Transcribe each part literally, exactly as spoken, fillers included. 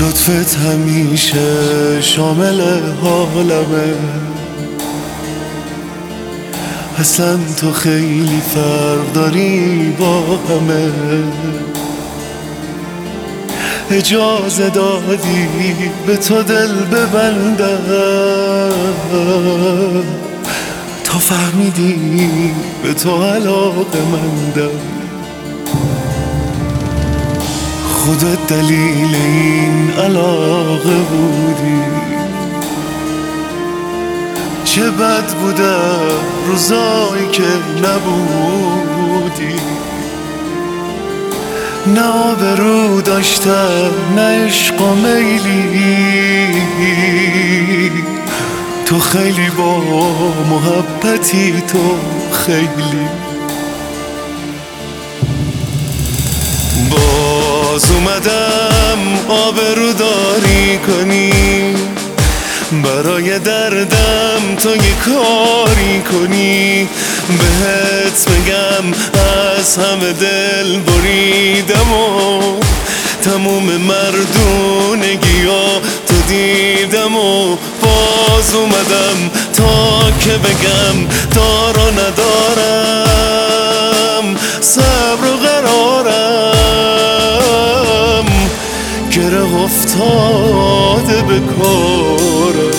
لطفت همیشه شامل حالمه، اصلا تو خیلی فرق داری با همه. اجازه دادی به تو دل ببندم، تا فهمیدی به تو علاقه مندم. خودت دلیل این علاقه بودی، چه بد بودم روزایی که نبودی. نه آبرو داشتم نه عشق و میلی، تو خیلی با محبتی، تو خیلی. باز اومدم آبرو داری کنی، برای دردم تو یه کاری کنی. بهت بگم از همه دل بریدم و تموم مردونگیا تو دیدم و باز اومدم تا که بگم دارا ندارم، صبر و قرارم گره افتاده به کارم.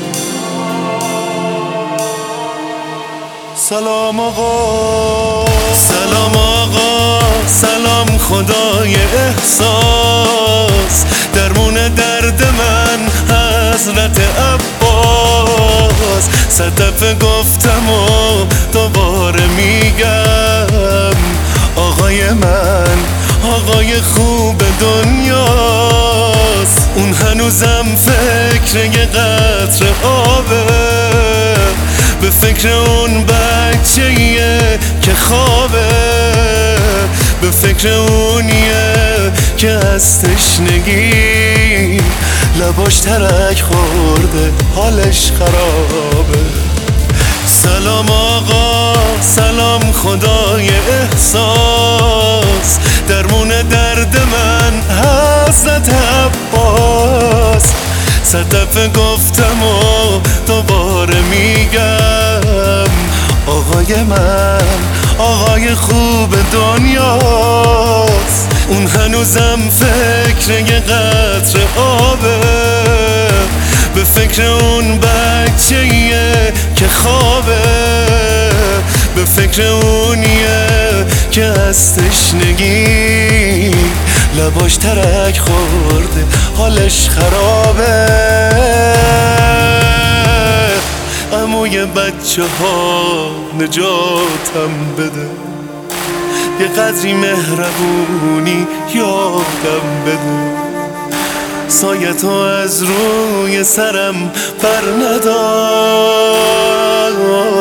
سلام آقا، سلام آقا، سلام خدای احساس، درمون درد من حضرت عباس. صد دفعه گفتم و دوباره میگم، آقای من آقای خوب دنیاست. اون هنوزم فکر یه قطره آبه، به فکر اون بچه‌ایه که خوابه، به فکر اونیه که از تشنگی لباش ترک خورده حالش خرابه. سلام آقا، سلام خدای احساس، درمون درد من حضرت عباس. صد دفعه گفتم و دوباره میگم، آقای من آقای خوب دنیاست. اون هنوزم فکر یه قطره آبه، به فکر اون بچه‌ایه که خوابه، به فکر اونیه که از تشنگی لباش ترک خورده حالش خرابه. عموی بچه ها نجاتم بده، یه قدری مهربونی یادم بده. سایه تو از روی سرم بر ندار،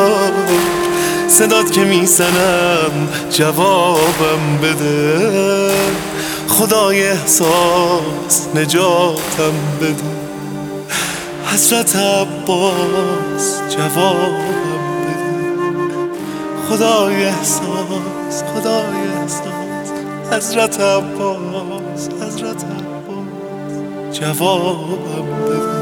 صدات که میزنم جوابم بده. خدای احساس نجاتم بده، حضرت عباس جوابم بده. خدای احساس خدای احساس حضرت عباس حضرت عباس جوابم بده.